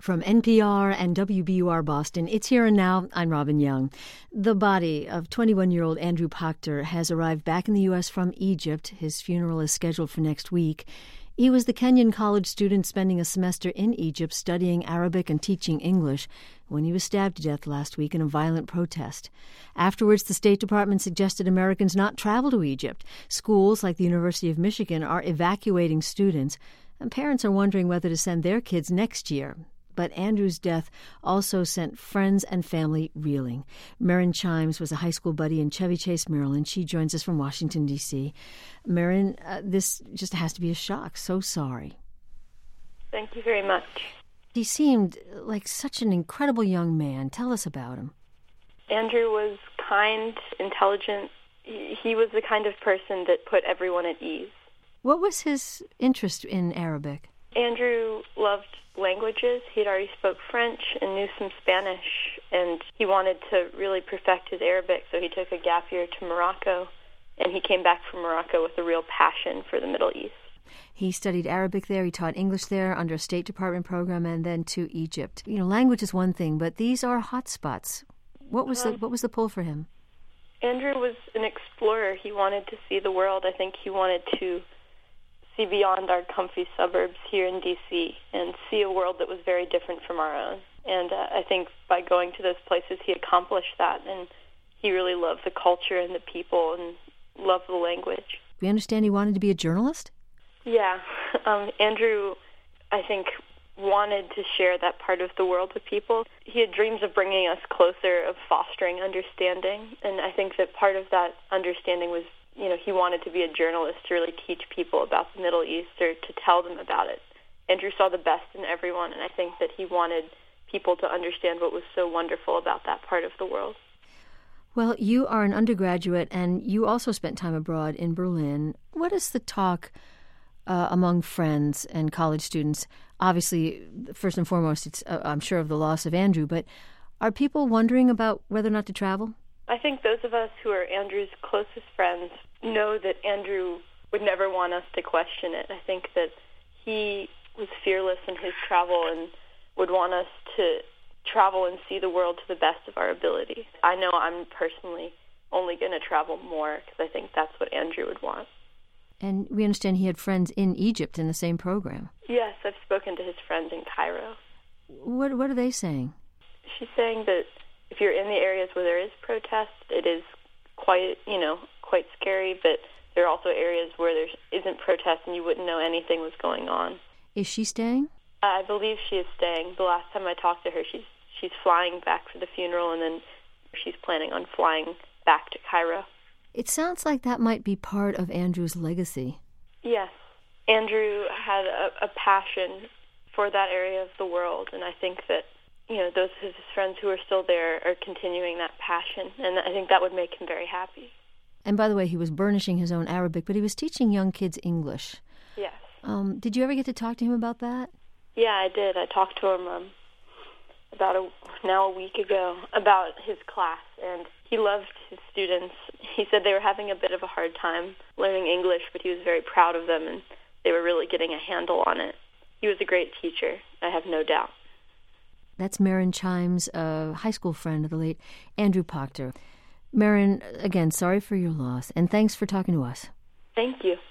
From NPR and WBUR Boston, it's Here and Now. I'm Robin Young. The body of 21-year-old Andrew Pachter has arrived back in the U.S. from Egypt. His funeral is scheduled for next week. He was the Kenyan college student spending a semester in Egypt studying Arabic and teaching English when he was stabbed to death last week in a violent protest. Afterwards, the State Department suggested Americans not travel to Egypt. Schools like the University of Michigan are evacuating students, and parents are wondering whether to send their kids next year. But Andrew's death also sent friends and family reeling. Marin Chimes was a high school buddy in Chevy Chase, Maryland. She joins us from Washington, D.C. Marin, this just has to be a shock. So sorry. Thank you very much. He seemed like such an incredible young man. Tell us about him. Andrew was kind, intelligent. He was the kind of person that put everyone at ease. What was his interest in Arabic? Andrew loved languages. He'd already spoke French and knew some Spanish, and he wanted to really perfect his Arabic, so he took a gap year to Morocco, and he came back from Morocco with a real passion for the Middle East. He studied Arabic there, he taught English there under a State Department program, and then to Egypt. You know, language is one thing, but these are hot spots. What was the pull for him? Andrew was an explorer. He wanted to see the world. I think he wanted to see beyond our comfy suburbs here in D.C. and see a world that was very different from our own. And I think by going to those places, he accomplished that, and he really loved the culture and the people and loved the language. We understand he wanted to be a journalist? Yeah. Andrew, I think, wanted to share that part of the world with people. He had dreams of bringing us closer, of fostering understanding, and I think that part of that understanding was, he wanted to be a journalist to really teach people about the Middle East or to tell them about it. Andrew saw the best in everyone, and I think that he wanted people to understand what was so wonderful about that part of the world. Well, you are an undergraduate, and you also spent time abroad in Berlin. What is the talk among friends and college students? Obviously, first and foremost, it's I'm sure of the loss of Andrew, but are people wondering about whether or not to travel? I think those of us who are Andrew's closest friends know that Andrew would never want us to question it. I think that he was fearless in his travel and would want us to travel and see the world to the best of our ability. I know I'm personally only going to travel more because I think that's what Andrew would want. And we understand he had friends in Egypt in the same program. Yes, I've spoken to his friends in Cairo. What are they saying? She's saying that if you're in the areas where there is protest, it is quite scary, but there are also areas where there isn't protest and you wouldn't know anything was going on. Is she staying? I believe she is staying. The last time I talked to her, she's flying back for the funeral, and then she's planning on flying back to Cairo. It sounds like that might be part of Andrew's legacy. Yes. Andrew had a passion for that area of the world, and I think that those of his friends who are still there are continuing that passion, and I think that would make him very happy. And by the way, he was burnishing his own Arabic, but he was teaching young kids English. Yes. Did you ever get to talk to him about that? Yeah, I did. I talked to him about a week ago about his class, and he loved his students. He said they were having a bit of a hard time learning English, but he was very proud of them, and they were really getting a handle on it. He was a great teacher, I have no doubt. That's Marin Chimes, a high school friend of the late Andrew Pachter. Marin, again, sorry for your loss, and thanks for talking to us. Thank you.